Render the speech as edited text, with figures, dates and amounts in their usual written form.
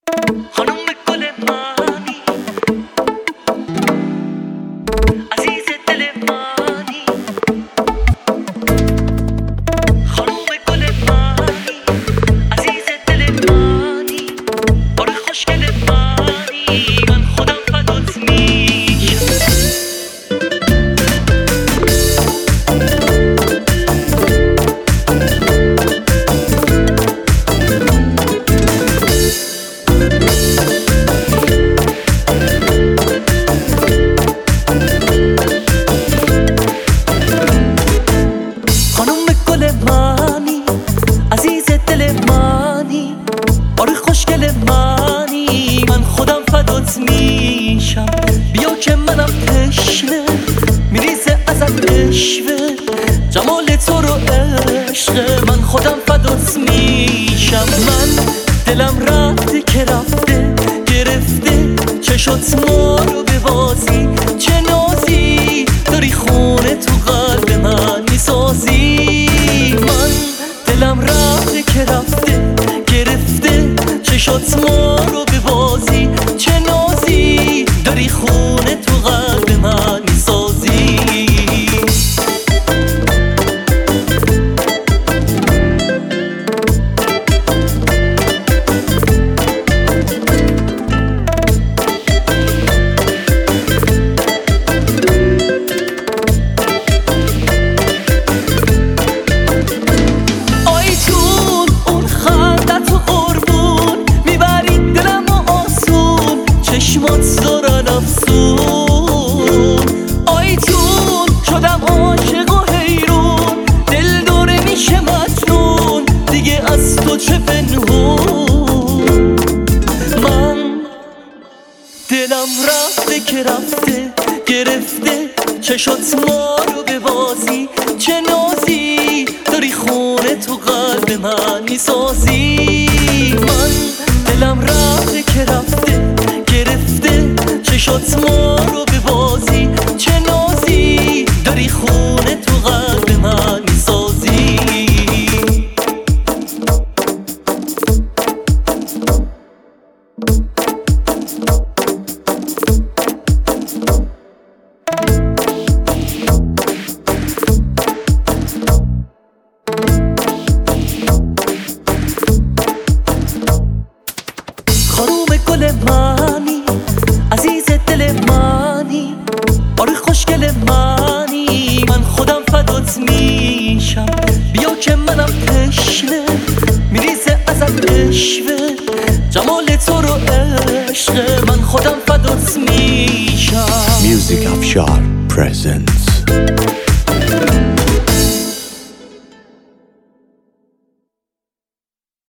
خانم گل منی، عزیز دل منی، خانم گل منی، عزیز دل منی، آره خوشگل منی، من خودم فدات میشم. خانم گل منی، عزیز دل منی، آره خوشگل منی، من خودم فدات میشم. بیا که منم تشنه، میریزه ازت عشوه، جمال تو رو عشق، من خودم فدات میشم. من دلم رفته که رفته گرفته چشات ما رو به بازی، چه نازی داری خونه تو قلب من میسازی. من دلم رفته که رفته گرفته چشات ما رو به بازی، چه نازی داری خونه تو قلب من میسازی. چشمات دارن افسون، آیتون شدم عاشق و حیرون، دل داره میشه مجنون، دیگه از تو چه پنهون. من دلم رفته که رفته گرفته چشات ما رو به بازی، چه نازی داری خونه تو قلب من میسازی. من دلم رفته که رفته گرفته چشات ما رو به بازی، چه نازی داری خونه تو قلب من میسازی. خانم گل منی، عزیز دل منی، آره خوشگل منی، من خودم فدات میشم. بیا که منم تشنه، میریزه ازت عشوه، جمال تو رو عشق، من خودم فدات میشم. Music Afshar presents